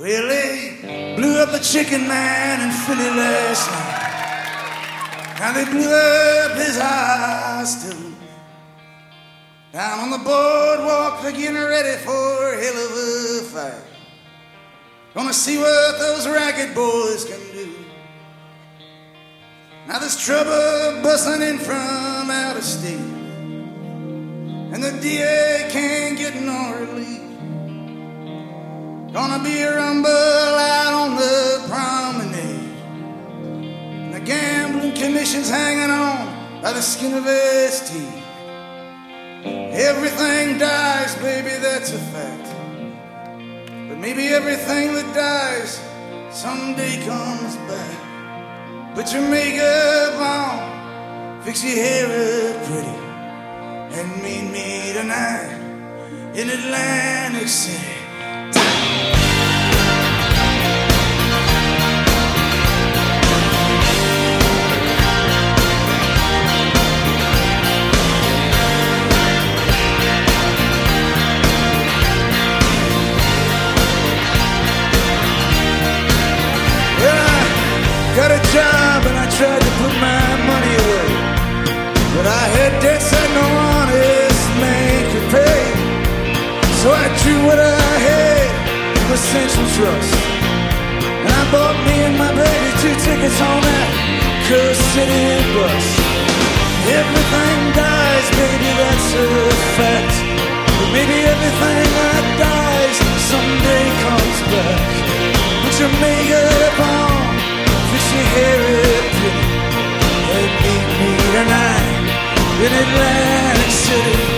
Well, they blew up the Chicken Man in Philly last night. Now they blew up his house too. Down on the boardwalk, they're getting ready for a hell of a fight. Gonna see what those racket boys can do. Now there's trouble busting in from out of state, and the DA can't get no relief. Gonna be a rumble out on the promenade, and the gambling commission's hanging on by the skin of its teeth. Everything dies, baby, that's a fact. But maybe everything that dies someday comes back. Put your makeup on, fix your hair up pretty, and meet me tonight in Atlantic City. Got a job and I tried to put my money away, but I had debts that no honest man could pay. So I drew what I had from the Central Trust, and I bought me and my baby 2 tickets on that Coast City bus. Everything dies, baby, that's a fact. But maybe everything that dies someday comes back. Put your makeup on, fix your hair up pretty, and meet me tonight in Atlantic City.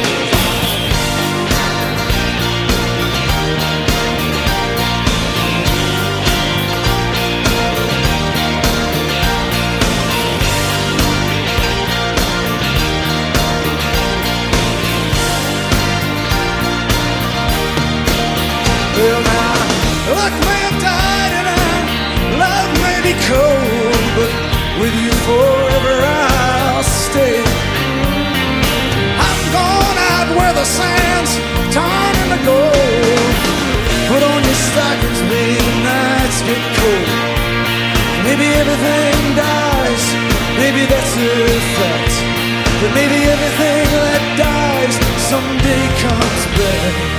Well now, luck may have died and our love may be cold, but with you forever I'll stay. I'm going out where the sand's turning to gold. Put on your stockings, baby, the nights get cold. Maybe everything dies, maybe that's a fact. But maybe everything that dies someday comes back.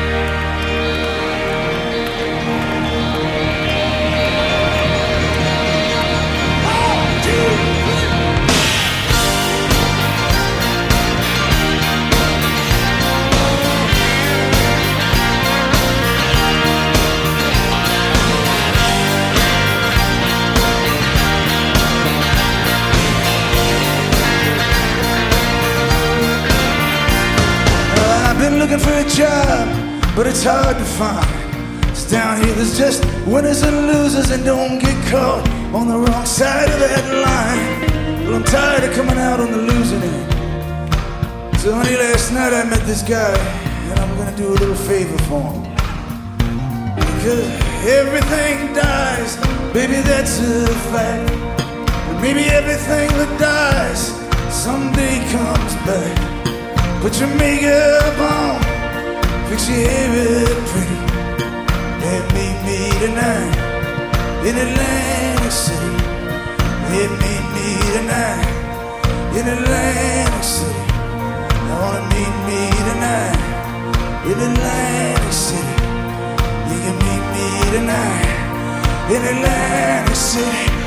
Been looking for a job, but it's hard to find. It's down here, there's just winners and losers, and don't get caught on the wrong side of that line. Well, I'm tired of coming out on the losing end. So honey, last night I met this guy, and I'm gonna do a little favor for him. Because everything dies, baby, that's a fact. But maybe everything that dies someday comes back. Put your makeup on, fix your hair up pretty, and meet me tonight in Atlantic City. And meet me tonight in Atlantic City. I wanna meet me tonight in Atlantic City. You can meet me tonight in Atlantic City.